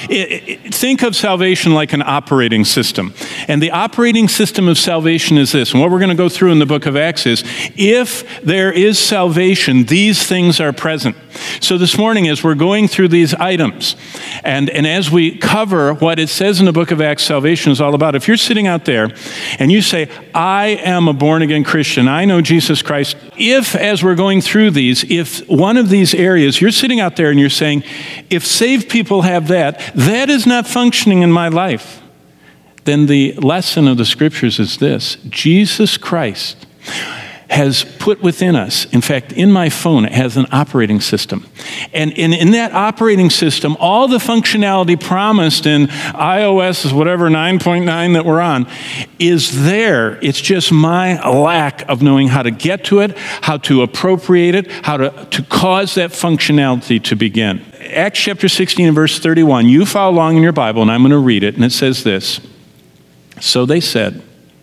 Think of salvation like an operating system. And the operating system of salvation is this. And what we're going to go through in the book of Acts is, if there is salvation, these things are present. So this morning, as we're going through these items, and as we cover what it says in the book of Acts, salvation is all about. If you're sitting out there and you say, I am a born-again Christian, I know Jesus Christ. If, as we're going through these, if one of these areas, you're sitting out there and you're saying, if saved people have that, that is not functioning in my life, then the lesson of the Scriptures is this. Jesus Christ has put within us, in fact, in my phone, it has an operating system. And in that operating system, all the functionality promised in iOS, whatever, 9.9 that we're on, is there. It's just my lack of knowing how to get to it, how to appropriate it, how to cause that functionality to begin. Acts chapter 16 and verse 31, you follow along in your Bible, and I'm going to read it, and it says this. So they said,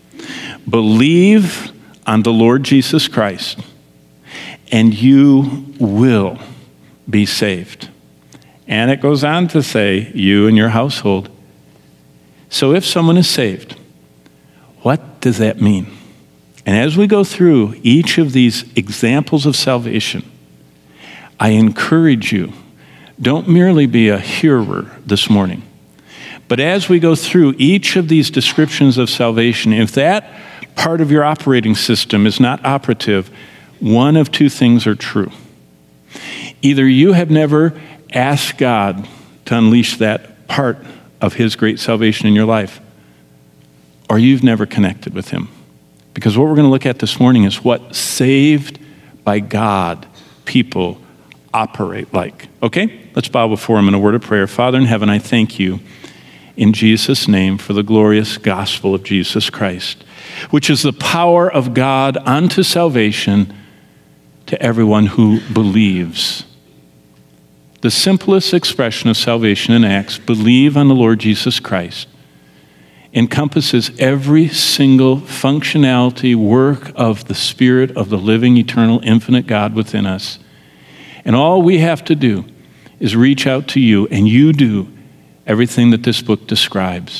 believe on the Lord Jesus Christ, and you will be saved. And it goes on to say, you and your household. So if someone is saved, what does that mean? And as we go through each of these examples of salvation, I encourage you, don't merely be a hearer this morning, but as we go through each of these descriptions of salvation, if that part of your operating system is not operative, one of two things are true. Either you have never asked God to unleash that part of His great salvation in your life, or you've never connected with Him. Because what we're going to look at this morning is what saved by God people operate like. Okay? Let's bow before Him in a word of prayer. Father in heaven, I thank you in Jesus' name for the glorious gospel of Jesus Christ, which is the power of God unto salvation to everyone who believes. The simplest expression of salvation in Acts, believe on the Lord Jesus Christ, encompasses every single functionality, work of the Spirit of the living, eternal, infinite God within us. And all we have to do is reach out to you, and you do everything that this book describes.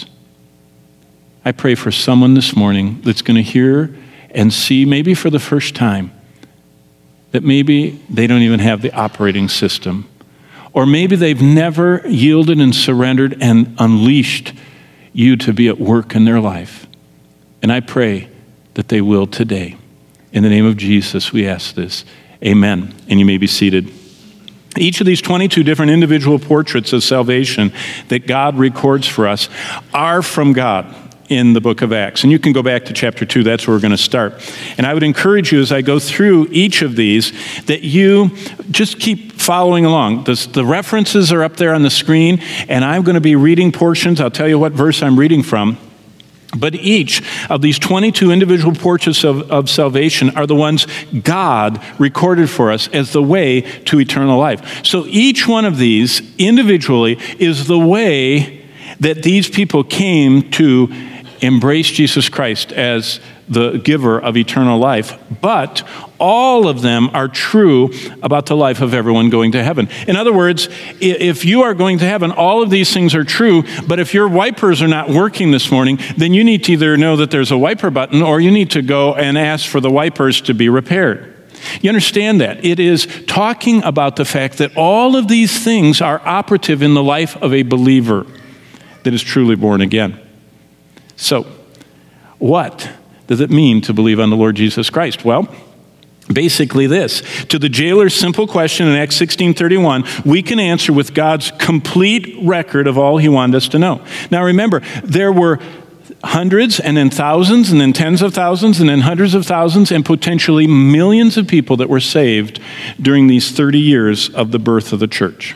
I pray for someone this morning that's going to hear and see, maybe for the first time, that maybe they don't even have the operating system. Or maybe they've never yielded and surrendered and unleashed you to be at work in their life. And I pray that they will today. In the name of Jesus, we ask this. Amen. And you may be seated. Each of these 22 different individual portraits of salvation that God records for us are from God in the book of Acts. And you can go back to chapter 2. That's where we're going to start. And I would encourage you as I go through each of these that you just keep following along. The references are up there on the screen, and I'm going to be reading portions. I'll tell you what verse I'm reading from. But each of these 22 individual portraits of salvation are the ones God recorded for us as the way to eternal life. So each one of these individually is the way that these people came to embrace Jesus Christ as the giver of eternal life. But all of them are true about the life of everyone going to heaven. In other words, if you are going to heaven, all of these things are true, but if your wipers are not working this morning, then you need to either know that there's a wiper button, or you need to go and ask for the wipers to be repaired. You understand that? It is talking about the fact that all of these things are operative in the life of a believer that is truly born again. So, what does it mean to believe on the Lord Jesus Christ? Well, basically this. To the jailer's simple question in Acts 16:31, we can answer with God's complete record of all He wanted us to know. Now remember, there were hundreds and then thousands and then tens of thousands and then hundreds of thousands and potentially millions of people that were saved during these 30 years of the birth of the church.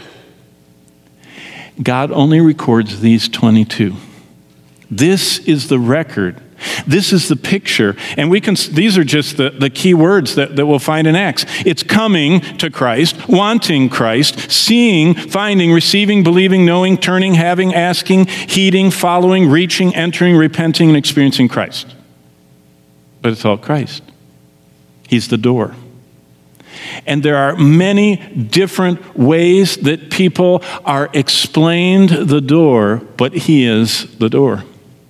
God only records these 22. This is the record. This is the picture. And these are just the key words that we'll find in Acts. It's coming to Christ, wanting Christ, seeing, finding, receiving, believing, knowing, turning, having, asking, heeding, following, reaching, entering, repenting, and experiencing Christ. But it's all Christ. He's the door. And there are many different ways that people are explained the door, but he is the door.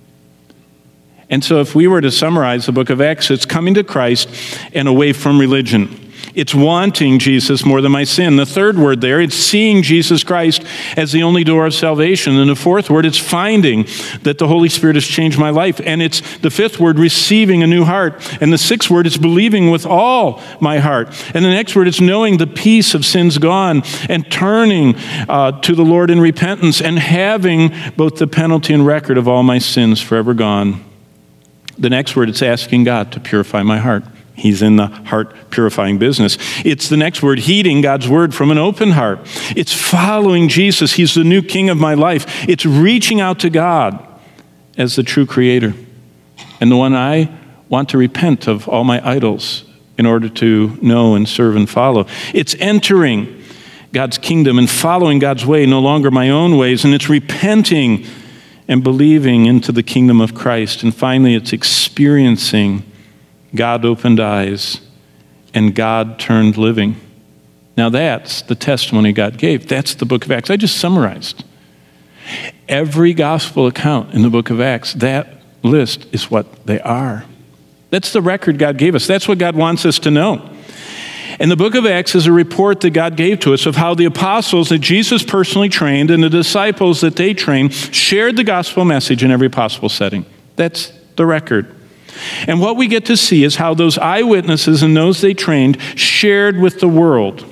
And so if we were to summarize the book of Acts, it's coming to Christ and away from religion. It's wanting Jesus more than my sin. The third word there, it's seeing Jesus Christ as the only door of salvation. And the fourth word, it's finding that the Holy Spirit has changed my life. And it's the fifth word, receiving a new heart. And the sixth word, it's believing with all my heart. And the next word, it's knowing the peace of sins gone and turning to the Lord in repentance and having both the penalty and record of all my sins forever gone. The next word, it's asking God to purify my heart. He's in the heart purifying business. It's the next word, heeding God's word from an open heart. It's following Jesus. He's the new king of my life. It's reaching out to God as the true creator and the one I want to repent of all my idols in order to know and serve and follow. It's entering God's kingdom and following God's way, no longer my own ways. And it's repenting and believing into the kingdom of Christ. And finally, it's experiencing God opened eyes and God turned living. Now that's the testimony God gave. That's the book of Acts. I just summarized. Every gospel account in the book of Acts, that list is what they are. That's the record God gave us. That's what God wants us to know. And the book of Acts is a report that God gave to us of how the apostles that Jesus personally trained and the disciples that they trained shared the gospel message in every possible setting. That's the record. And what we get to see is how those eyewitnesses and those they trained shared with the world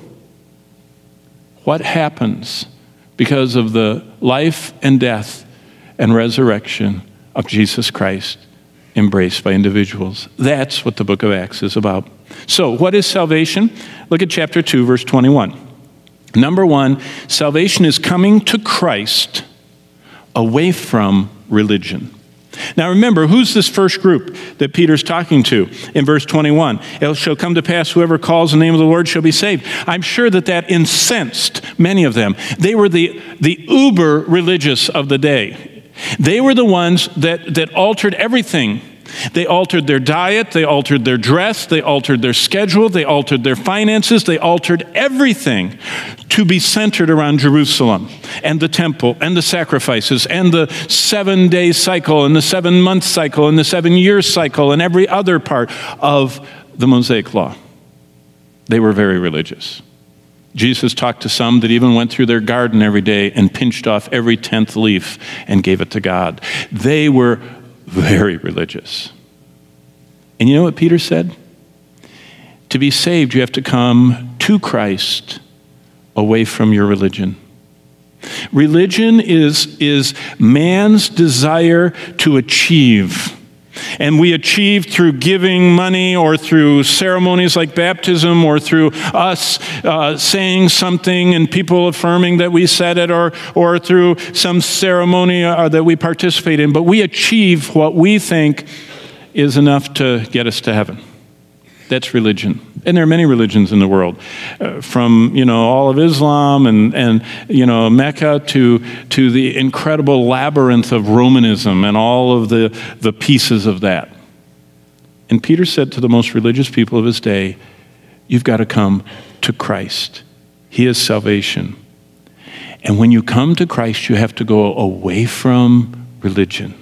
what happens because of the life and death and resurrection of Jesus Christ embraced by individuals. That's what the book of Acts is about. So, what is salvation? Look at chapter 2, verse 21. Number one, salvation is coming to Christ away from religion. Now remember, who's this first group that Peter's talking to in verse 21? It shall come to pass, whoever calls the name of the Lord shall be saved. I'm sure that incensed many of them. They were the uber religious of the day. They were the ones that altered everything. They altered their diet, they altered their dress, they altered their schedule, they altered their finances, they altered everything to be centered around Jerusalem and the temple and the sacrifices and the 7-day cycle and the 7-month cycle and the 7-year cycle and every other part of the Mosaic law. They were very religious. Jesus talked to some that even went through their garden every day and pinched off every 10th leaf and gave it to God. They were very religious. And you know what Peter said? To be saved, you have to come to Christ away from your religion. Religion is man's desire to achieve. And we achieve through giving money or through ceremonies like baptism or through us saying something and people affirming that we said it or through some ceremony that we participate in. But we achieve what we think is enough to get us to heaven. That's religion. And there are many religions in the world, from all of Islam and Mecca to the incredible labyrinth of Romanism and all of the pieces of that. And Peter said to the most religious people of his day, you've got to come to Christ. He is salvation. And when you come to Christ, you have to go away from religion.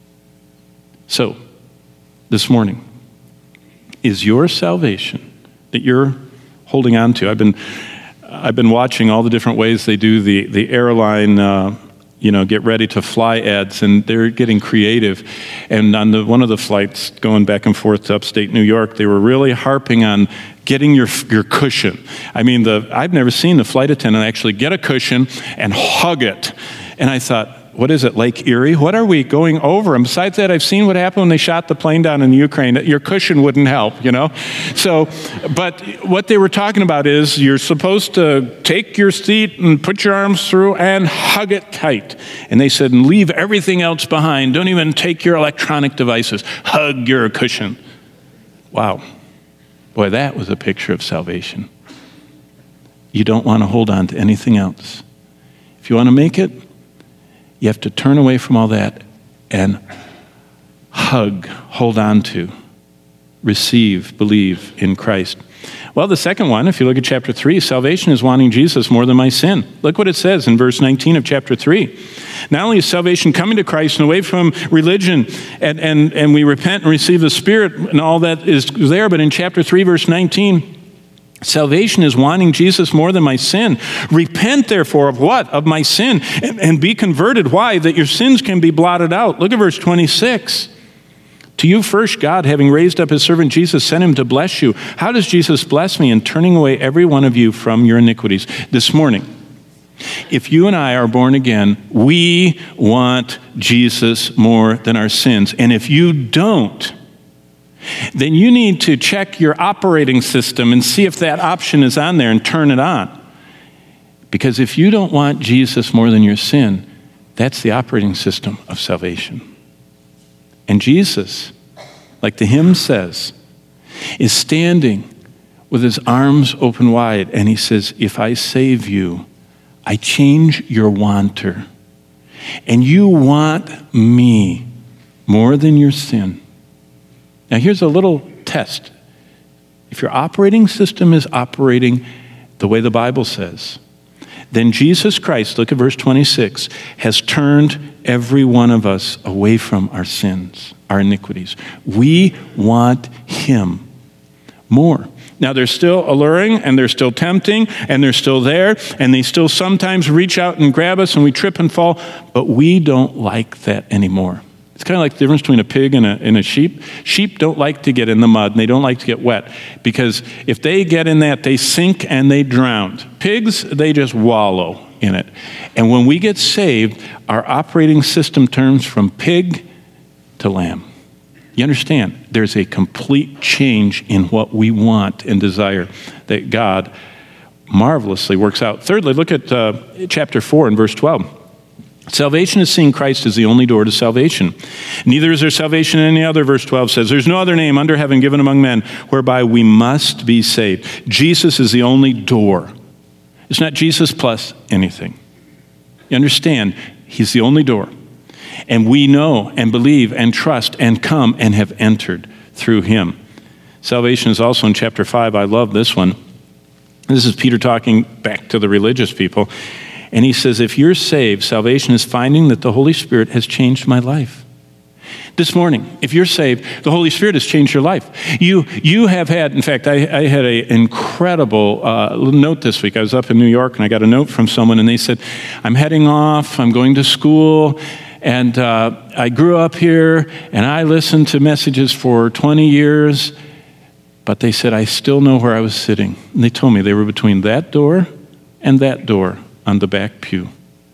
So, this morning, is your salvation that you're holding on to? I've been watching all the different ways they do the airline get ready to fly ads, and they're getting creative. And on one of the flights going back and forth to upstate New York, they were really harping on getting your cushion. I mean, I've never seen the flight attendant actually get a cushion and hug it. And I thought, what is it, Lake Erie? What are we going over? And besides that, I've seen what happened when they shot the plane down in Ukraine. Your cushion wouldn't help, So, but what they were talking about is you're supposed to take your seat and put your arms through and hug it tight. And they said, and leave everything else behind. Don't even take your electronic devices. Hug your cushion. Wow. Boy, that was a picture of salvation. You don't want to hold on to anything else. If you want to make it, you have to turn away from all that and hug, hold on to, receive, believe in Christ. Well, the second one, if you look at chapter 3, salvation is wanting Jesus more than my sin. Look what it says in verse 19 of chapter 3. Not only is salvation coming to Christ and away from religion, and we repent and receive the Spirit and all that is there, but in chapter 3, verse 19, salvation is wanting Jesus more than my sin. Repent, therefore, of what? Of my sin, and be converted. Why? That your sins can be blotted out. Look at verse 26. To you first, God, having raised up his servant Jesus, sent him to bless you. How does Jesus bless me? In turning away every one of you from your iniquities. This morning, if you and I are born again, we want Jesus more than our sins. And if you don't, then you need to check your operating system and see if that option is on there and turn it on. Because if you don't want Jesus more than your sin, that's the operating system of salvation. And Jesus, like the hymn says, is standing with his arms open wide, and he says, if I save you, I change your wanter. And you want me more than your sin. Now here's a little test. If your operating system is operating the way the Bible says, then Jesus Christ, look at verse 26, has turned every one of us away from our sins, our iniquities. We want him more. Now, they're still alluring, and they're still tempting, and they're still there, and they still sometimes reach out and grab us, and we trip and fall, but we don't like that anymore. It's kind of like the difference between a pig and a sheep. Sheep don't like to get in the mud, and they don't like to get wet, because if they get in that, they sink and they drown. Pigs, they just wallow in it. And when we get saved, our operating system turns from pig to lamb. You understand? There's a complete change in what we want and desire that God marvelously works out. Thirdly, look at chapter 4 and verse 12. Salvation is seeing Christ as the only door to salvation. Neither is there salvation in any other, verse 12 says. There's no other name under heaven given among men whereby we must be saved. Jesus is the only door. It's not Jesus plus anything. You understand? He's the only door. And we know and believe and trust and come and have entered through him. Salvation is also in chapter 5. I love this one. This is Peter talking back to the religious people. And he says, if you're saved, salvation is finding that the Holy Spirit has changed my life. This morning, if you're saved, the Holy Spirit has changed your life. You have had, in fact, I had an incredible note this week. I was up in New York, and I got a note from someone, and they said, I'm heading off, I'm going to school, and I grew up here, and I listened to messages for 20 years, but they said, I still know where I was sitting. And they told me they were between that door and that door on the back pew.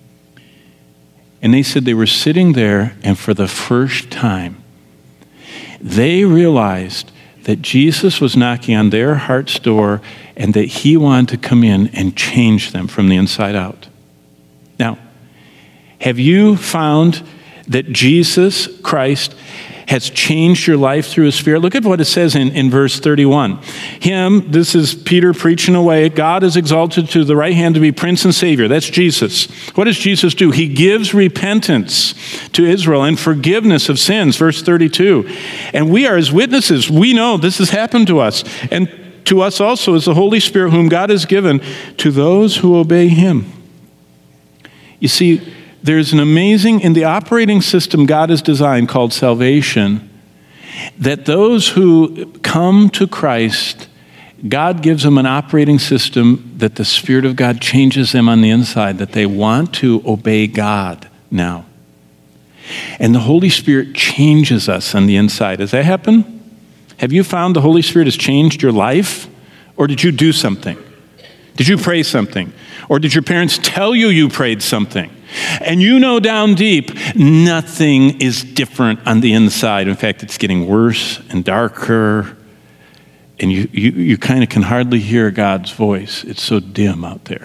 And they said they were sitting there, and for the first time, they realized that Jesus was knocking on their heart's door and that he wanted to come in and change them from the inside out. Now, have you found that Jesus Christ has changed your life through his Spirit? Look at what it says in verse 31. Him, this is Peter preaching away, God is exalted to the right hand to be Prince and Savior. That's Jesus. What does Jesus do? He gives repentance to Israel and forgiveness of sins, verse 32. And we are his witnesses. We know this has happened to us. And to us also is the Holy Spirit whom God has given to those who obey him. You see, there's an amazing, in the operating system God has designed called salvation, that those who come to Christ, God gives them an operating system that the Spirit of God changes them on the inside, that they want to obey God now. And the Holy Spirit changes us on the inside. Has that happened? Have you found the Holy Spirit has changed your life? Or did you do something? Did you pray something? Or did your parents tell you you prayed something? And you know down deep, nothing is different on the inside. In fact, it's getting worse and darker. And you kind of can hardly hear God's voice. It's so dim out there.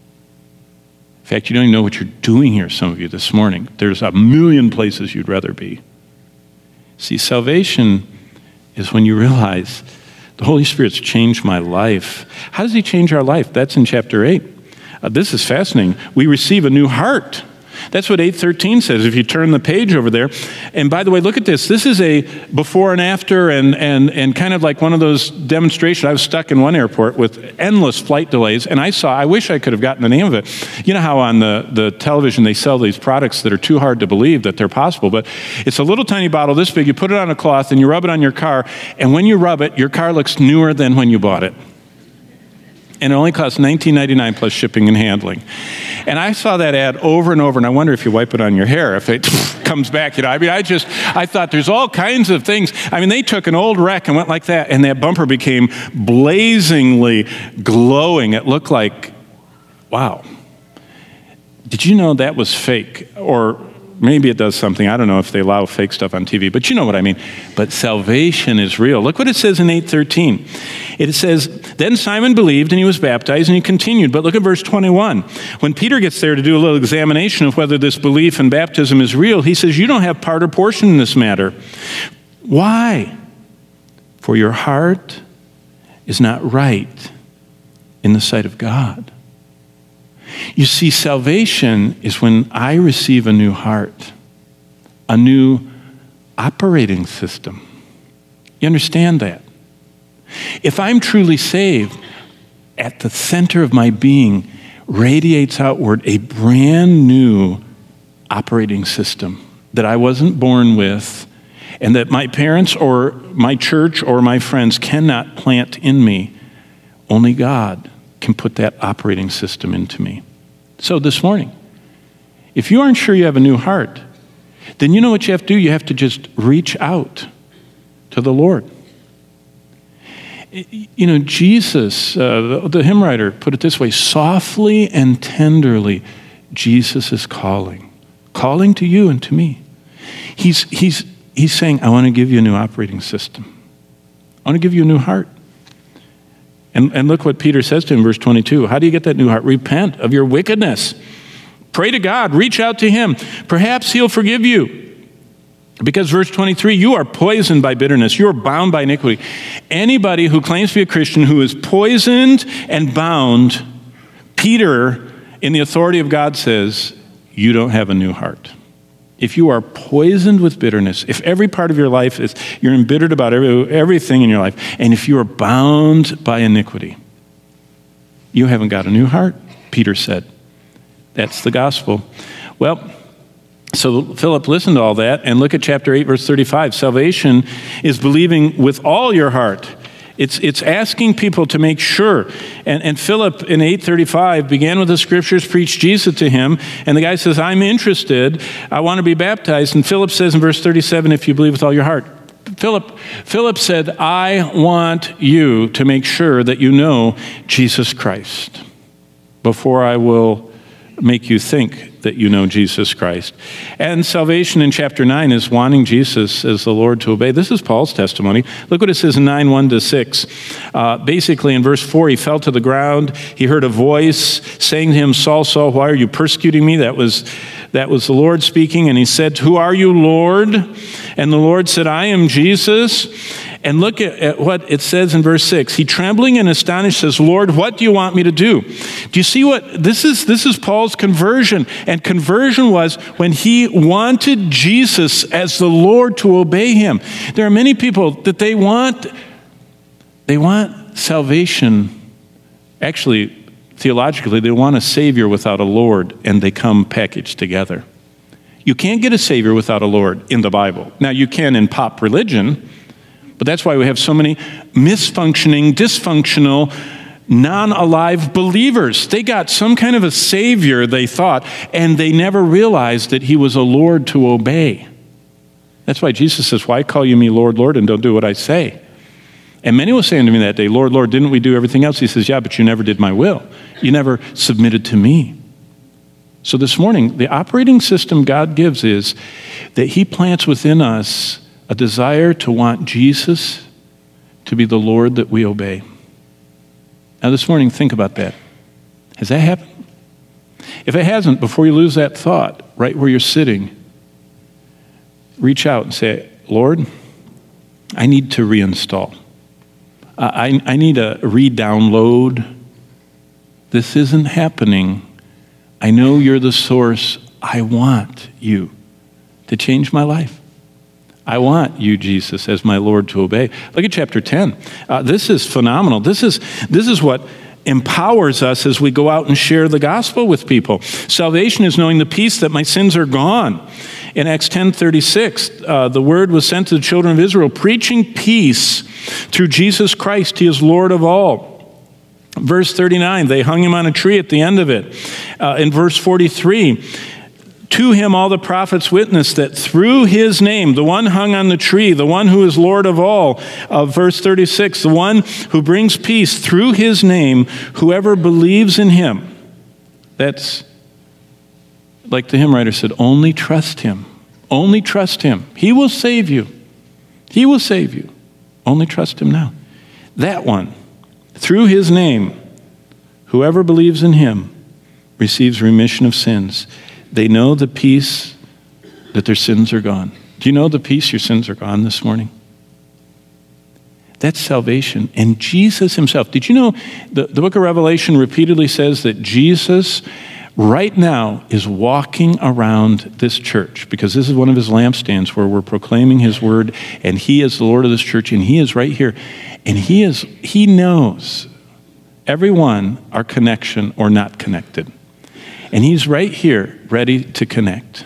In fact, you don't even know what you're doing here, some of you, this morning. There's a million places you'd rather be. See, salvation is when you realize the Holy Spirit's changed my life. How does he change our life? That's in chapter 8. This is fascinating. We receive a new heart. That's what 8:13 says, if you turn the page over there. And by the way, look at this. This is a before and after and kind of like one of those demonstrations. I was stuck in one airport with endless flight delays, and I wish I could have gotten the name of it. You know how on the television they sell these products that are too hard to believe that they're possible, but it's a little tiny bottle this big. You put it on a cloth and you rub it on your car, and when you rub it, your car looks newer than when you bought it. And it only costs $19.99 plus shipping and handling. And I saw that ad over and over, and I wonder if you wipe it on your hair, if it comes back. I mean, I thought there's all kinds of things. I mean, they took an old wreck and went like that, and that bumper became blazingly glowing. It looked like, wow. Did you know that was fake? Or maybe it does something. I don't know if they allow fake stuff on TV, but you know what I mean. But salvation is real. Look what it says in 8:13. It says, then Simon believed and he was baptized and he continued. But look at verse 21. When Peter gets there to do a little examination of whether this belief in baptism is real, he says, you don't have part or portion in this matter. Why? For your heart is not right in the sight of God. You see, salvation is when I receive a new heart, a new operating system. You understand that? If I'm truly saved, at the center of my being radiates outward a brand new operating system that I wasn't born with, and that my parents or my church or my friends cannot plant in me. Only God can put that operating system into me. So this morning, if you aren't sure you have a new heart, then you know what you have to do? You have to just reach out to the Lord. You know, Jesus, the hymn writer put it this way, softly and tenderly, Jesus is calling to you and to me. He's saying, I want to give you a new operating system. I want to give you a new heart. And look what Peter says to him in verse 22. How do you get that new heart? Repent of your wickedness. Pray to God. Reach out to him. Perhaps he'll forgive you. Because verse 23, you are poisoned by bitterness. You are bound by iniquity. Anybody who claims to be a Christian who is poisoned and bound, Peter, in the authority of God, says, you don't have a new heart. If you are poisoned with bitterness, if every part of your life is, you're embittered about everything in your life, and if you are bound by iniquity, you haven't got a new heart, Peter said. That's the gospel. Well, so Philip listened to all that, and look at chapter 8, verse 35. Salvation is believing with all your heart. It's asking people to make sure. And Philip in 8:35 began with the scriptures, preached Jesus to him. And the guy says, I'm interested. I want to be baptized. And Philip says in verse 37, if you believe with all your heart. Philip said, I want you to make sure that you know Jesus Christ before I will make you think that you know Jesus Christ. And salvation in chapter 9 is wanting Jesus as the Lord to obey. This is Paul's testimony. Look what it says in 9:1-6. Basically in verse 4, he fell to the ground. He heard a voice saying to him, Saul, Saul, why are you persecuting me? That was the Lord speaking. And he said, who are you, Lord? And the Lord said, I am Jesus. And look at what it says in verse 6. He, trembling and astonished, says, Lord, what do you want me to do? Do you see what? This is Paul's conversion. And conversion was when he wanted Jesus as the Lord to obey him. There are many people that they want salvation. Actually, theologically, they want a Savior without a Lord, and they come packaged together. You can't get a Savior without a Lord in the Bible. Now, you can in pop religion, but that's why we have so many misfunctioning, dysfunctional, non-alive believers. They got some kind of a Savior, they thought, and they never realized that he was a Lord to obey. That's why Jesus says, why call you me Lord, Lord, and don't do what I say? And many were saying to me that day, Lord, Lord, didn't we do everything else? He says, yeah, but you never did my will. You never submitted to me. So this morning, the operating system God gives is that he plants within us a desire to want Jesus to be the Lord that we obey. Now this morning, think about that. Has that happened? If it hasn't, before you lose that thought, right where you're sitting, reach out and say, Lord, I need to reinstall. I need a re-download. This isn't happening I know you're the source. I want you to change my life. I want you, Jesus, as my Lord to obey. Look at chapter 10. This is phenomenal. This is what empowers us as we go out and share the gospel with people. Salvation is knowing the peace that my sins are gone. In Acts 10:36, the word was sent to the children of Israel, preaching peace through Jesus Christ. He is Lord of all. Verse 39, they hung him on a tree at the end of it. In verse 43, to him all the prophets witness that through his name, the one hung on the tree, the one who is Lord of all, verse 36, the one who brings peace through his name, whoever believes in him. That's like the hymn writer said, only trust him. Only trust him. He will save you. He will save you. Only trust him now. That one, through his name, whoever believes in him receives remission of sins. They know the peace that their sins are gone. Do you know the peace your sins are gone this morning? That's salvation. And Jesus himself, did you know the book of Revelation repeatedly says that Jesus right now is walking around this church, because this is one of his lampstands where we're proclaiming his word, and he is the Lord of this church, and he is right here. And he knows everyone our connection or not connected. And he's right here ready to connect.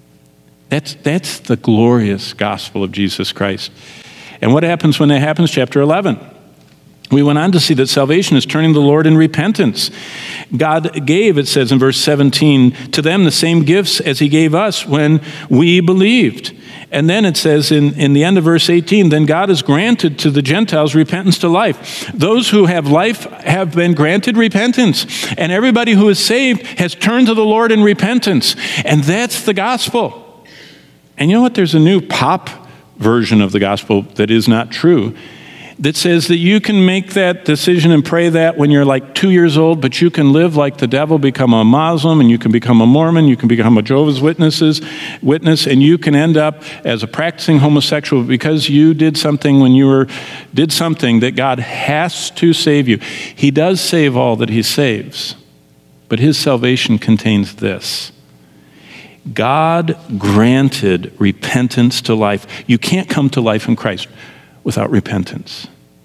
That's the glorious gospel of Jesus Christ. And what happens when that happens? Chapter 11. We went on to see that salvation is turning to the Lord in repentance. God gave, it says in verse 17, to them the same gifts as he gave us when we believed. And then it says in the end of verse 18, then God has granted to the Gentiles repentance to life. Those who have life have been granted repentance. And everybody who is saved has turned to the Lord in repentance. And that's the gospel. And you know what? There's a new pop version of the gospel that is not true, that says that you can make that decision and pray that when you're like 2 years old, but you can live like the devil, become a Muslim, and you can become a Mormon, you can become a Jehovah's witness, and you can end up as a practicing homosexual because you did something did something that God has to save you. He does save all that he saves, but his salvation contains this. God granted repentance to life. You can't come to life in Christ without repentance.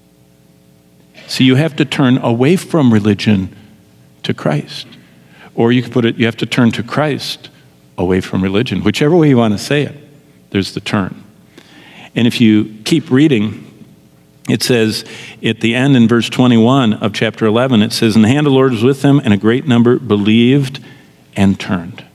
So you have to turn away from religion to Christ. Or you could put it, you have to turn to Christ away from religion. Whichever way you want to say it, there's the turn. And if you keep reading, it says at the end in verse 21 of chapter 11, it says, and the hand of the Lord was with them, and a great number believed and turned.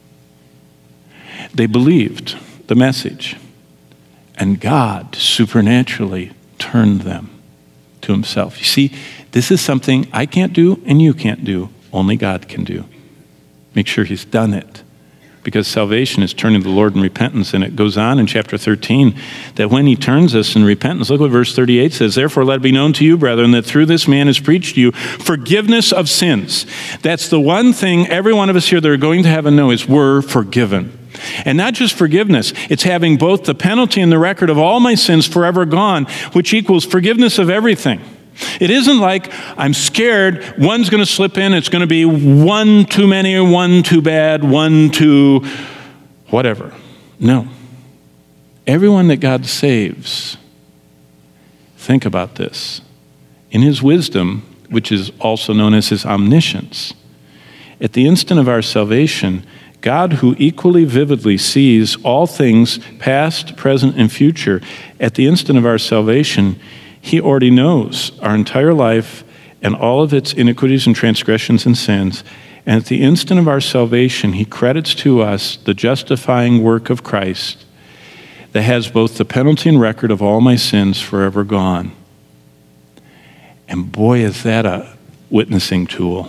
They believed the message. And God supernaturally turned them to himself. You see, this is something I can't do and you can't do. Only God can do. Make sure he's done it. Because salvation is turning to the Lord in repentance. And it goes on in chapter 13 that when he turns us in repentance, look what verse 38 says, therefore let it be known to you, brethren, that through this man is preached to you forgiveness of sins. That's the one thing every one of us here that are going to heaven know is we're forgiven. And not just forgiveness, it's having both the penalty and the record of all my sins forever gone, which equals forgiveness of everything. It isn't like I'm scared one's going to slip in, it's going to be one too many, one too bad, one too whatever. No. Everyone that God saves, think about this. In his wisdom, which is also known as his omniscience, at the instant of our salvation, God, who equally vividly sees all things past, present, and future, at the instant of our salvation, he already knows our entire life and all of its iniquities and transgressions and sins. And at the instant of our salvation, he credits to us the justifying work of Christ that has both the penalty and record of all my sins forever gone. And boy, is that a witnessing tool.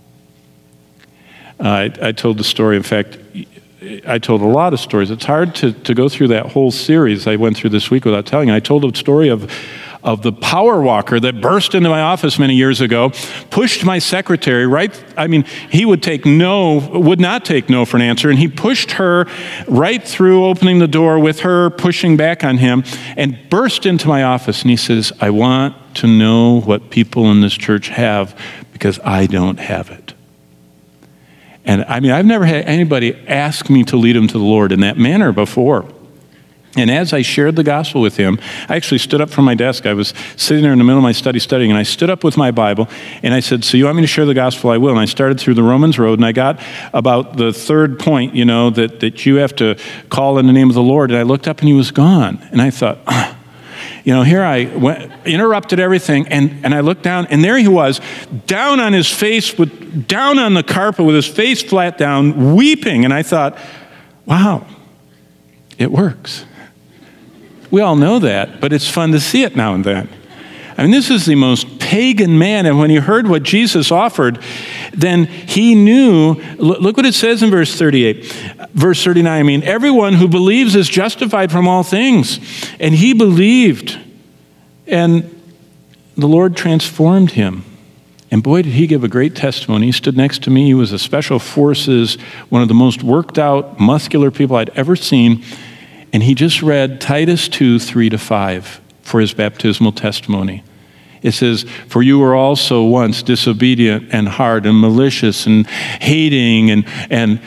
I told the story. In fact, I told a lot of stories. It's hard to go through that whole series I went through this week without telling you. I told a story of the power walker that burst into my office many years ago, pushed my secretary he would not take no for an answer, and he pushed her right through opening the door with her pushing back on him and burst into my office. And he says, I want to know what people in this church have because I don't have it. And I mean, I've never had anybody ask me to lead him to the Lord in that manner before. And as I shared the gospel with him, I actually stood up from my desk. I was sitting there in the middle of my study studying, and I stood up with my Bible, and I said, so you want me to share the gospel? I will. And I started through the Romans road, and I got about the third point, that you have to call in the name of the Lord. And I looked up, and he was gone. And I thought, here I went, interrupted everything, and I looked down, and there he was, down on his face, down on the carpet with his face flat down, weeping. And I thought, wow, it works. We all know that, but it's fun to see it now and then. I mean, this is the most pagan man, and when he heard what Jesus offered, then he knew, look what it says in verse 38. Verse 39, I mean, everyone who believes is justified from all things. And he believed, and the Lord transformed him. And boy, did he give a great testimony. He stood next to me. He was a special forces, one of the most worked out, muscular people I'd ever seen. And he just read Titus 2, 3-5 for his baptismal testimony. It says, for you were also once disobedient and hard and malicious and hating and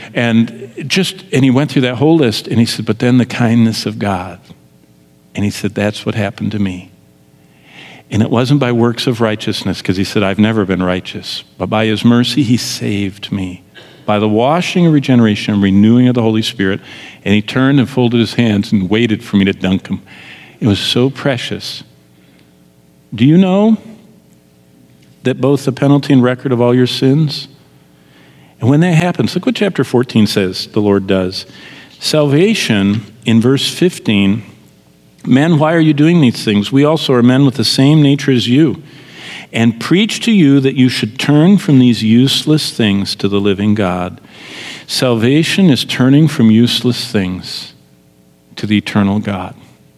he went through that whole list, and he said, but then the kindness of God. And he said, that's what happened to me. And it wasn't by works of righteousness, because he said, I've never been righteous, but by his mercy he saved me. By the washing of regeneration and renewing of the Holy Spirit. And he turned and folded his hands and waited for me to dunk him. It was so precious. Do you know that both the penalty and record of all your sins? And when that happens, look what chapter 14 says the Lord does. Salvation, in verse 15, men, why are you doing these things? We also are men with the same nature as you. And preach to you that you should turn from these useless things to the living God. Salvation is turning from useless things to the eternal God.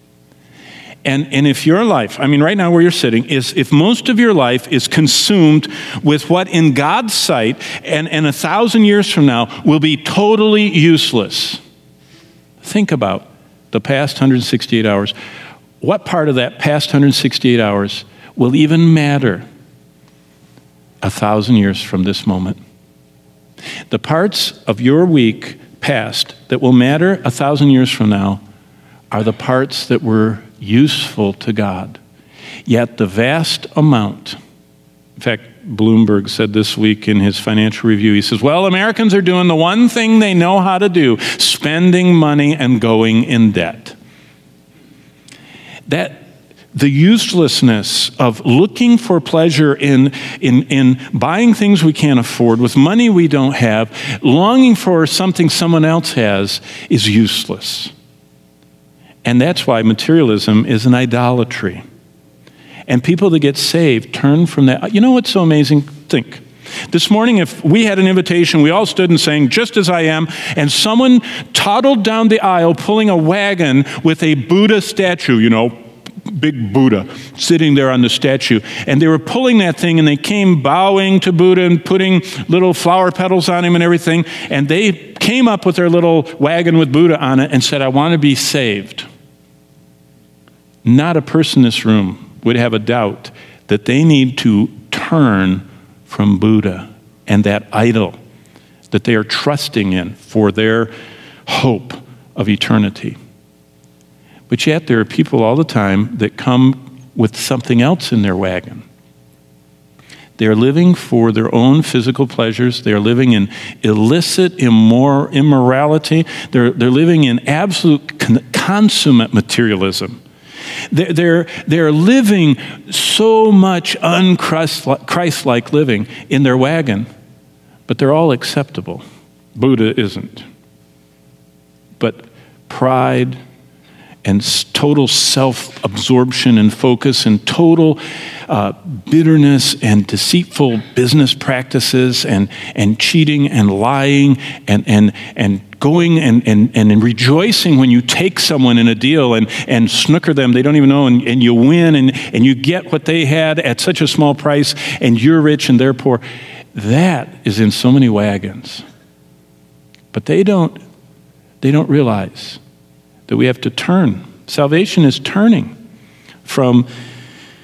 And if your life, I mean right now where you're sitting, is if most of your life is consumed with what in God's sight and 1,000 years from now will be totally useless. Think about the past 168 hours. What part of that past 168 hours will even matter 1,000 years from this moment? The parts of your week past that will matter 1,000 years from now are the parts that were useful to God. Yet the vast amount, in fact, Bloomberg said this week in his financial review, he says, well, Americans are doing the one thing they know how to do, spending money and going in debt. The uselessness of looking for pleasure in buying things we can't afford with money we don't have, longing for something someone else has, is useless. And that's why materialism is an idolatry. And people that get saved turn from that. You know what's so amazing? Think. This morning, if we had an invitation, we all stood and sang, just as I am, and someone toddled down the aisle pulling a wagon with a Buddha statue, big Buddha sitting there on the statue. And they were pulling that thing, and they came bowing to Buddha and putting little flower petals on him and everything. And they came up with their little wagon with Buddha on it and said, I want to be saved. Not a person in this room would have a doubt that they need to turn from Buddha and that idol that they are trusting in for their hope of eternity. But yet there are people all the time that come with something else in their wagon. They're living for their own physical pleasures. They're living in illicit immorality. They're living in absolute consummate materialism. They're living so much un-Christ-like living in their wagon, but they're all acceptable. Buddha isn't. But pride and total self-absorption and focus and total bitterness and deceitful business practices and cheating and lying and going and rejoicing when you take someone in a deal and snooker them, they don't even know, and you win and you get what they had at such a small price and you're rich and they're poor. That is in so many wagons. But they don't realize that we have to turn. Salvation is turning from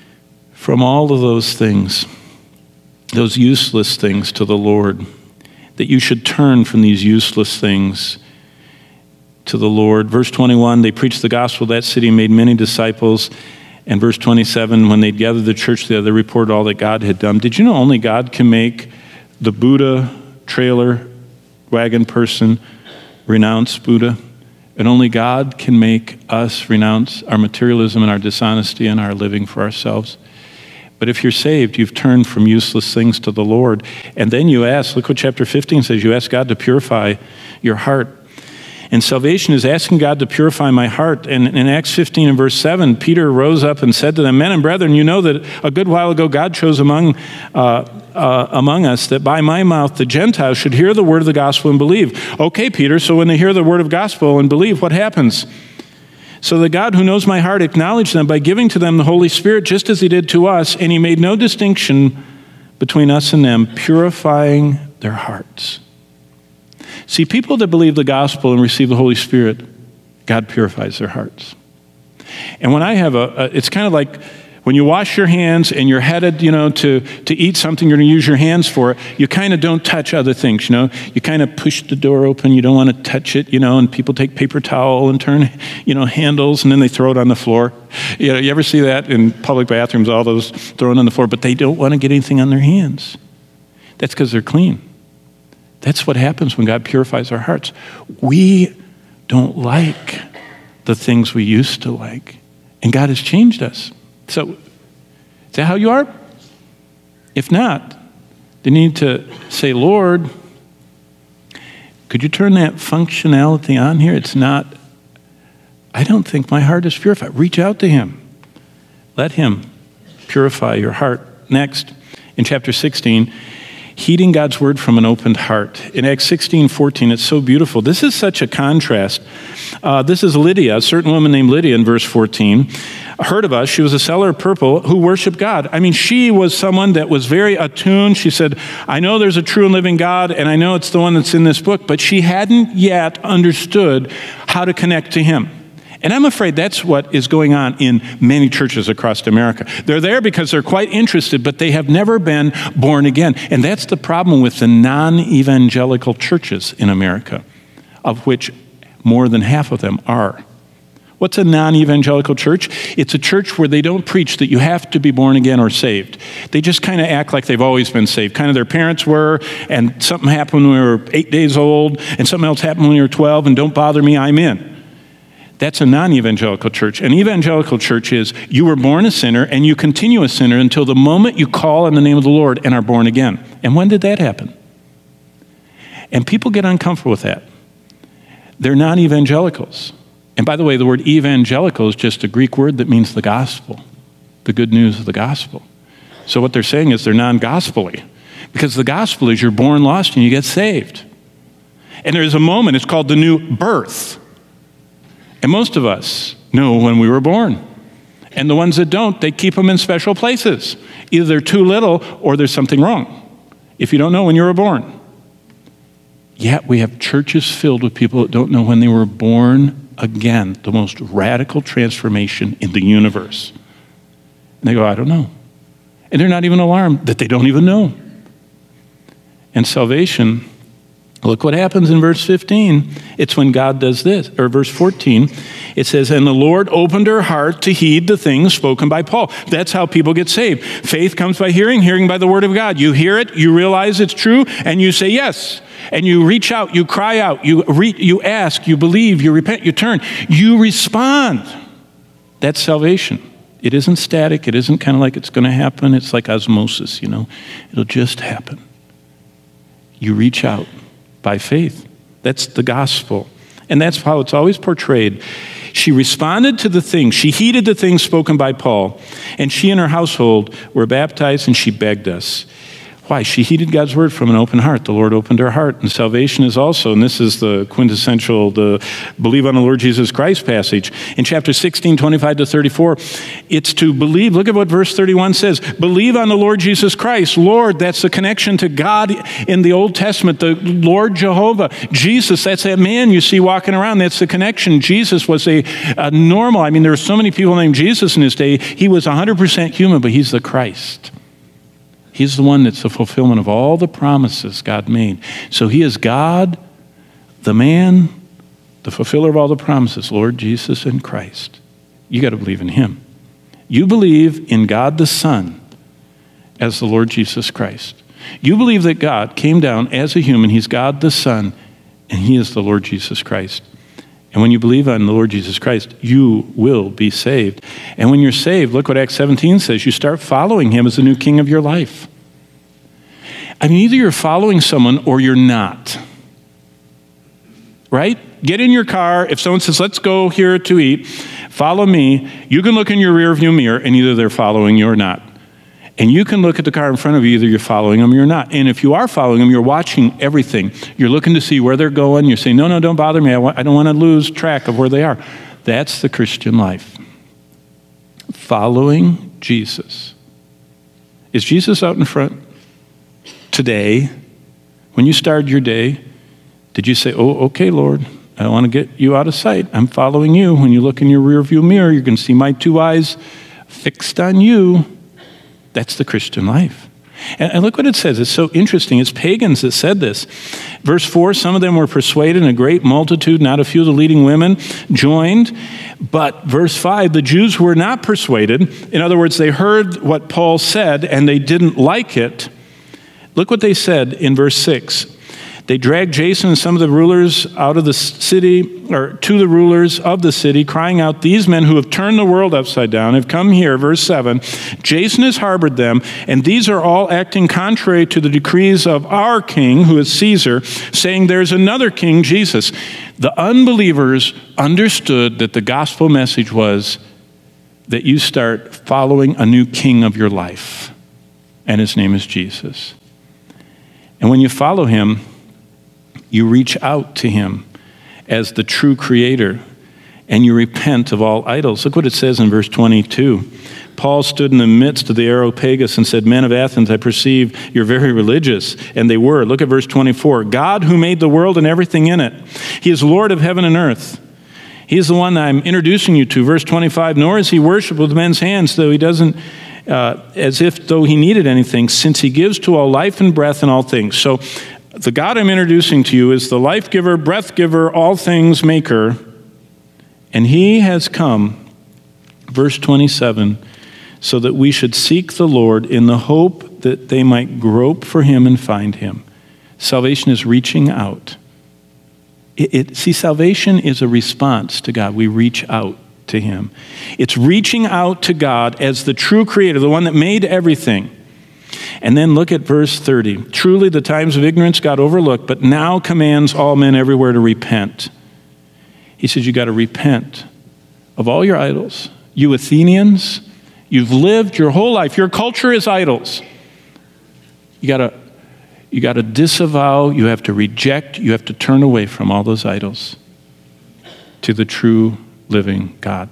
all of those things, those useless things, to the Lord. that you should turn from these useless things to the Lord. Verse 21, they preached the gospel of that city and made many disciples. And verse 27, when they'd gathered the church together, they reported all that God had done. Did you know only God can make the Buddha trailer wagon person renounce Buddha? And only God can make us renounce our materialism and our dishonesty and our living for ourselves. But if you're saved, you've turned from useless things to the Lord. And then you ask, look what chapter 15 says, you ask God to purify your heart. And salvation is asking God to purify my heart. And in Acts 15 and verse 7, Peter rose up and said to them, men and brethren, you know that a good while ago God chose among us that by my mouth the Gentiles should hear the word of the gospel and believe. Okay, Peter, so when they hear the word of gospel and believe, what happens? So that God who knows my heart acknowledged them by giving to them the Holy Spirit just as he did to us, and he made no distinction between us and them, purifying their hearts. See, people that believe the gospel and receive the Holy Spirit, God purifies their hearts. And when I have it's kind of like when you wash your hands and you're headed, to eat something you're going to use your hands for, you kind of don't touch other things, You kind of push the door open. You don't want to touch it, and people take paper towel and turn, handles, and then they throw it on the floor. You ever see that in public bathrooms, all those thrown on the floor, but they don't want to get anything on their hands. That's because they're clean. That's what happens when God purifies our hearts. We don't like the things we used to like, and God has changed us. So, is that how you are? If not, then you need to say, Lord, could you turn that functionality on here? I don't think my heart is purified. Reach out to him. Let him purify your heart. Next, in chapter 16, heeding God's word from an opened heart. In Acts 16:14, it's so beautiful. This is such a contrast. This is Lydia, a certain woman named Lydia in verse 14. Heard of us. She was a seller of purple who worshiped God. I mean, she was someone that was very attuned. She said, I know there's a true and living God, and I know it's the one that's in this book, but she hadn't yet understood how to connect to him. And I'm afraid that's what is going on in many churches across America. They're there because they're quite interested, but they have never been born again. And that's the problem with the non-evangelical churches in America, of which more than half of them are. What's a non-evangelical church? It's a church where they don't preach that you have to be born again or saved. They just kind of act like they've always been saved. Kind of their parents were, and something happened when we were 8 days old, and something else happened when we were 12, and don't bother me, I'm in. That's a non-evangelical church. An evangelical church is you were born a sinner and you continue a sinner until the moment you call on the name of the Lord and are born again. And when did that happen? And people get uncomfortable with that. They're non-evangelicals. And by the way, the word evangelical is just a Greek word that means the gospel, the good news of the gospel. So what they're saying is they're non-gospel-y, because the gospel is you're born lost and you get saved. And there's a moment, it's called the new birth. And most of us know when we were born. And the ones that don't, they keep them in special places. Either they're too little or there's something wrong if you don't know when you were born. Yet we have churches filled with people that don't know when they were born again, the most radical transformation in the universe. And they go, I don't know. And they're not even alarmed that they don't even know. And salvation, look what happens in verse 15. It's when God does this. Or verse 14, it says, and the Lord opened her heart to heed the things spoken by Paul. That's how people get saved. Faith comes by hearing, hearing by the word of God. You hear it, you realize it's true, and you say yes. And you reach out, you cry out, you ask, you believe, you repent, you turn. You respond. That's salvation. It isn't static. It isn't kind of like it's going to happen. It's like osmosis, It'll just happen. You reach out by faith. That's the gospel. And that's how it's always portrayed. She responded to the things. She heeded the things spoken by Paul. And she and her household were baptized, and she begged us. Why? She heeded God's word from an open heart. The Lord opened her heart. And salvation is also, and this is the quintessential, the believe on the Lord Jesus Christ passage. In chapter 16, 25 to 34, it's to believe. Look at what verse 31 says. Believe on the Lord Jesus Christ. Lord, that's the connection to God in the Old Testament. The Lord Jehovah. Jesus, that's that man you see walking around. That's the connection. Jesus was a normal, there were so many people named Jesus in his day. He was 100% human, but he's the Christ. He's the one that's the fulfillment of all the promises God made. So he is God, the man, the fulfiller of all the promises, Lord Jesus and Christ. You got to believe in him. You believe in God the Son as the Lord Jesus Christ. You believe that God came down as a human. He's God the Son, and he is the Lord Jesus Christ. And when you believe on the Lord Jesus Christ, you will be saved. And when you're saved, look what Acts 17 says. You start following him as the new king of your life. I mean, either you're following someone or you're not. Right? Get in your car. If someone says, let's go here to eat, follow me. You can look in your rearview mirror, and either they're following you or not. And you can look at the car in front of you, either you're following them or you're not. And if you are following them, you're watching everything. You're looking to see where they're going. You're saying, no, don't bother me. I don't want to lose track of where they are. That's the Christian life. Following Jesus. Is Jesus out in front? Today, when you started your day, did you say, oh, okay, Lord, I don't want to get you out of sight. I'm following you. When you look in your rearview mirror, you're going to see my two eyes fixed on you. That's the Christian life. And look what it says. It's so interesting. It's pagans that said this. Verse 4, some of them were persuaded, and a great multitude, not a few of the leading women, joined. But verse 5, the Jews were not persuaded. In other words, they heard what Paul said, and they didn't like it. Look what they said in verse 6. They dragged Jason and some of the rulers out of the city, or to the rulers of the city, crying out, these men who have turned the world upside down have come here, verse 7. Jason has harbored them, and these are all acting contrary to the decrees of our king, who is Caesar, saying there's another king, Jesus. The unbelievers understood that the gospel message was that you start following a new king of your life, and his name is Jesus. And when you follow him, you reach out to him as the true creator, and you repent of all idols. Look what it says in verse 22. Paul stood in the midst of the Areopagus and said, men of Athens, I perceive you're very religious. And they were. Look at verse 24. God who made the world and everything in it. He is Lord of heaven and earth. He is the one that I'm introducing you to. Verse 25, nor is he worshipped with men's hands, though he doesn't, as if though he needed anything, since he gives to all life and breath and all things. So the God I'm introducing to you is the life giver, breath giver, all things maker. And he has come, verse 27, so that we should seek the Lord in the hope that they might grope for him and find him. Salvation is reaching out. See, salvation is a response to God. We reach out to him. It's reaching out to God as the true creator, the one that made everything. And then look at verse 30. Truly the times of ignorance God overlooked, but now commands all men everywhere to repent. He says you got to repent of all your idols. You Athenians, you've lived your whole life. Your culture is idols. You got to disavow, you have to reject, you have to turn away from all those idols to the true living God.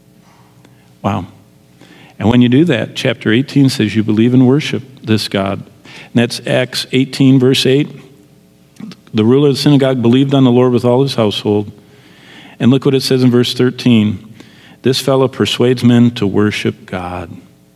Wow. And when you do that, chapter 18 says you believe and worship this God. And that's Acts 18, verse 8. The ruler of the synagogue believed on the Lord with all his household. And look what it says in verse 13. This fellow persuades men to worship God.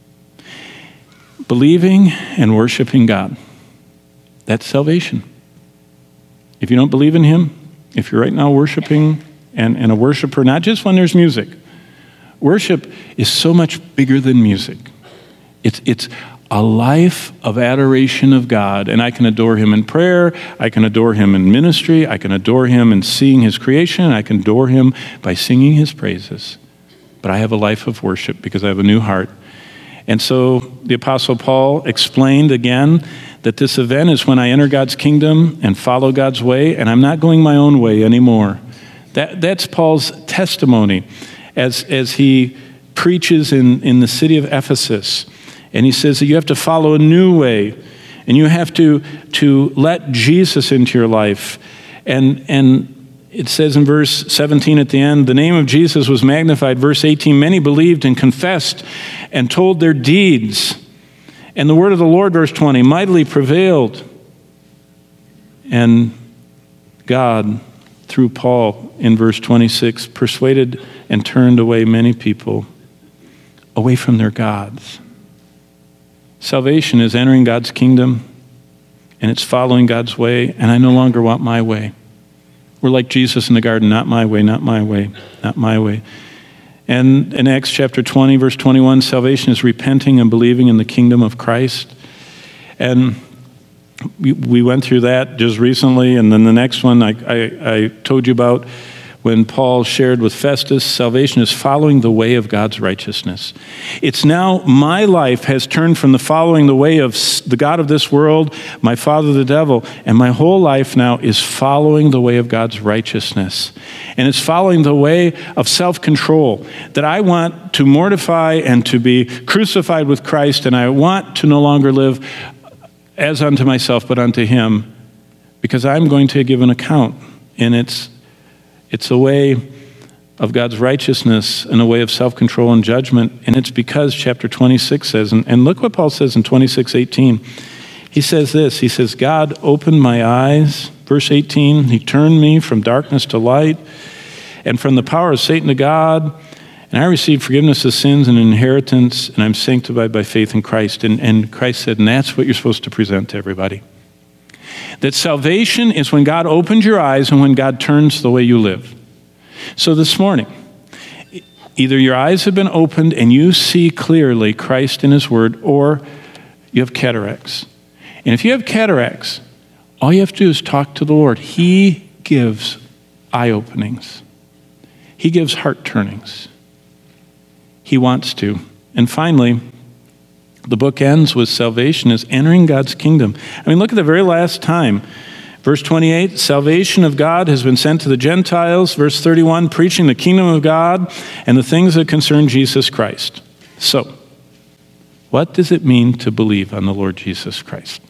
Believing and worshiping God. That's salvation. If you don't believe in him, if you're right now worshiping and a worshiper, not just when there's music. Worship is so much bigger than music. It's a life of adoration of God, and I can adore him in prayer, I can adore him in ministry, I can adore him in seeing his creation, I can adore him by singing his praises. But I have a life of worship because I have a new heart. And so the Apostle Paul explained again that this event is when I enter God's kingdom and follow God's way, and I'm not going my own way anymore. That's Paul's testimony as he preaches in the city of Ephesus. And he says that you have to follow a new way, and you have to let Jesus into your life. And it says in verse 17 at the end, the name of Jesus was magnified. Verse 18, many believed and confessed and told their deeds. And the word of the Lord, verse 20, mightily prevailed. And God, through Paul in verse 26, persuaded and turned away many people away from their gods. Salvation is entering God's kingdom, and it's following God's way, and I no longer want my way. We're like Jesus in the garden, not my way, not my way, not my way. And in Acts chapter 20, verse 21, salvation is repenting and believing in the kingdom of Christ. And we went through that just recently, and then the next one I told you about when Paul shared with Festus, salvation is following the way of God's righteousness. It's now my life has turned from the following the way of the God of this world, my father the devil, and my whole life now is following the way of God's righteousness. And it's following the way of self-control, that I want to mortify and to be crucified with Christ, and I want to no longer live as unto myself, but unto him, because I'm going to give an account, and it's a way of God's righteousness and a way of self-control and judgment. And it's because chapter 26 says, and look what Paul says in 26:18. He says this, he says, God opened my eyes, verse 18, he turned me from darkness to light and from the power of Satan to God, and I received forgiveness of sins and inheritance, and I'm sanctified by faith in Christ. And Christ said, and that's what you're supposed to present to everybody. That salvation is when God opens your eyes and when God turns the way you live. So this morning, either your eyes have been opened and you see clearly Christ in his word, or you have cataracts. And if you have cataracts, all you have to do is talk to the Lord. He gives eye openings. He gives heart turnings. He wants to. And finally, the book ends with salvation is entering God's kingdom. I mean, look at the very last time. Verse 28, salvation of God has been sent to the Gentiles. Verse 31, preaching the kingdom of God and the things that concern Jesus Christ. So, what does it mean to believe on the Lord Jesus Christ?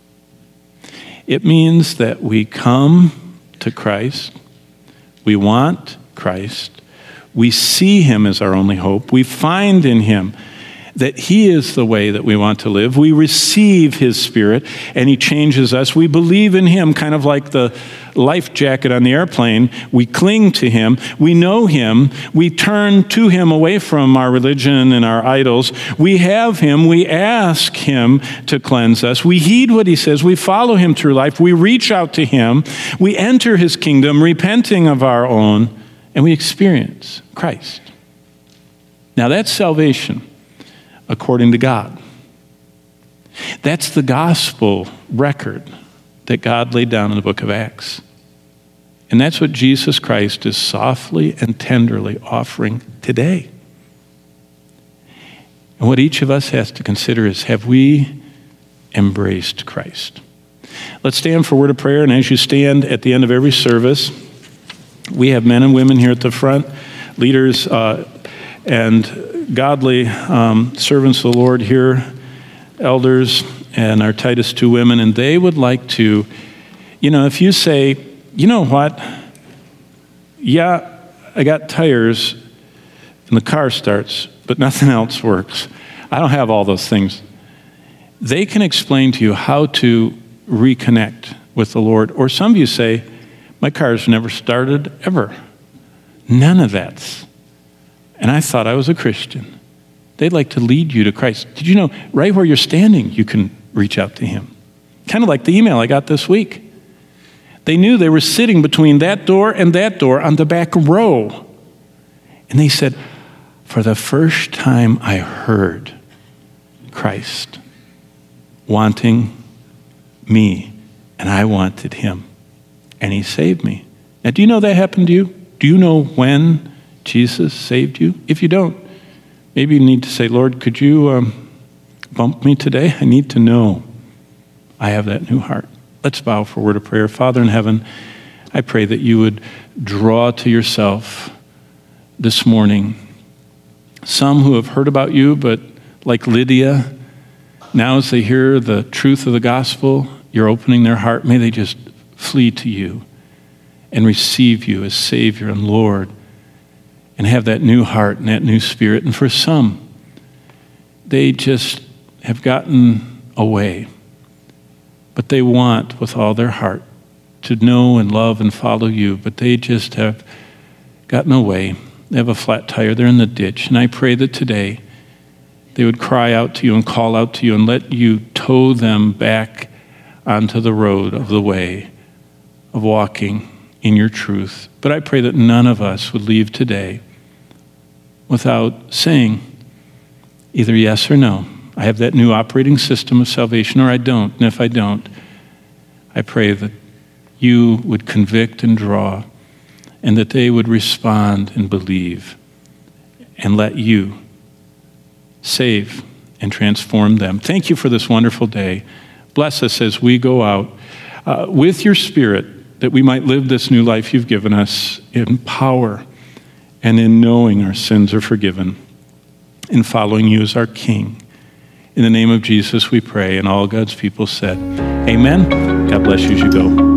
It means that we come to Christ. We want Christ. We see him as our only hope. We find in him that he is the way that we want to live. We receive his Spirit, and he changes us. We believe in him, kind of like the life jacket on the airplane. We cling to him. We know him. We turn to him away from our religion and our idols. We have him. We ask him to cleanse us. We heed what he says. We follow him through life. We reach out to him. We enter his kingdom, repenting of our own, and we experience Christ. Now that's salvation according to God. That's the gospel record that God laid down in the book of Acts. And that's what Jesus Christ is softly and tenderly offering today. And what each of us has to consider is, have we embraced Christ? Let's stand for a word of prayer. And as you stand at the end of every service, we have men and women here at the front, leaders and godly servants of the Lord here, elders, and our Titus 2 women, and they would like to, if you say, you know what, yeah, I got tires and the car starts, but nothing else works. I don't have all those things. They can explain to you how to reconnect with the Lord. Or some of you say, my car's never started ever. None of that's. And I thought I was a Christian. They'd like to lead you to Christ. Did you know, right where you're standing, you can reach out to him? Kind of like the email I got this week. They knew they were sitting between that door and that door on the back row. And they said, for the first time I heard Christ wanting me, and I wanted him. And he saved me. Now, do you know that happened to you? Do you know when Jesus saved you? If you don't, maybe you need to say, Lord, could you bump me today? I need to know I have that new heart. Let's bow for a word of prayer. Father in heaven, I pray that you would draw to yourself this morning some who have heard about you, but like Lydia, now as they hear the truth of the gospel, you're opening their heart. May they just flee to you and receive you as Savior and Lord, and have that new heart and that new spirit. And for some, they just have gotten away, but they want with all their heart to know and love and follow you, but they just have gotten away. They have a flat tire. They're in the ditch. And I pray that today they would cry out to you and call out to you and let you tow them back onto the road of the way of walking in your truth. But I pray that none of us would leave today without saying either yes or no. I have that new operating system of salvation, or I don't. And if I don't, I pray that you would convict and draw, and that they would respond and believe and let you save and transform them. Thank you for this wonderful day. Bless us as we go out with your Spirit, that we might live this new life you've given us in power and in knowing our sins are forgiven, in following you as our King. In the name of Jesus we pray, and all God's people said, amen. God bless you as you go.